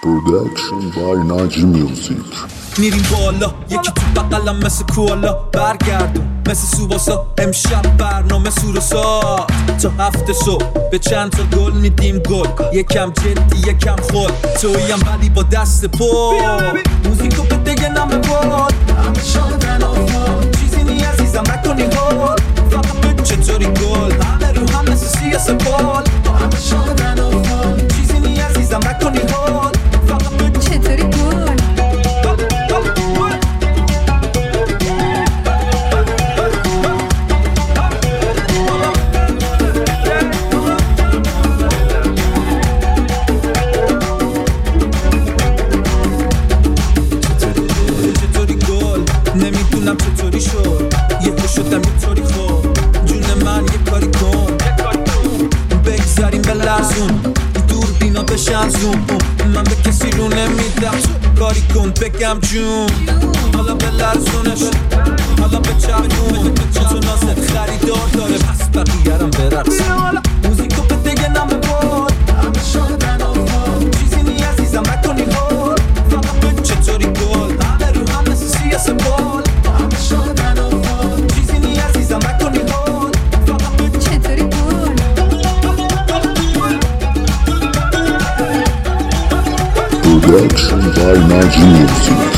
Production by Naji Music. میریم بالا یکی تو بقلم مثل کوالا برگردون مثل سوباسا امشب برنامه سوروسا تا 7 صبح به چند تا گل میدیم گل یکم جدی یکم خل توییم ولی با دست پر موزیکو به دیگه نمه باد همه شادن آفان چیزی نی عزیزم نکنی گل فقط به چطوری گل همه رو هم مثل سیاس بال همه شادن آفان چیزی نی عزیزم نکنی گل فقط به چطوری گل نمیدونم چطوری شد یهو شدم یه طوری خود جون من یه کاری کن بگذاریم به لرزون دور بینا بشن زوم من به کسی رو نمیدم کاری کن بگم جون حالا به لرزونش حالا به چرخون تو نازت خریدار داره پس بقیه‌رم برقص موزیکو به دیگه نمه باد همه شادن آفان چیزی نی عزیزم نکنی هول فقط به چطوری گل همه رو هم مثل سیاس بال همه شادن آفان چیزی نی عزیزم نکنی هول فقط به چطوری گل Production by Naji Music.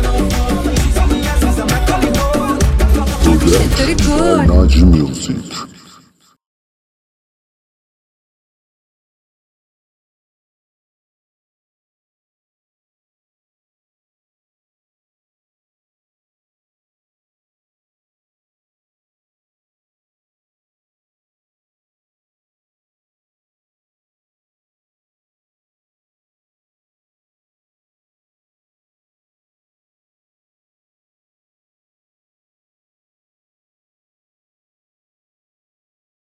چطوری گل Naji Music.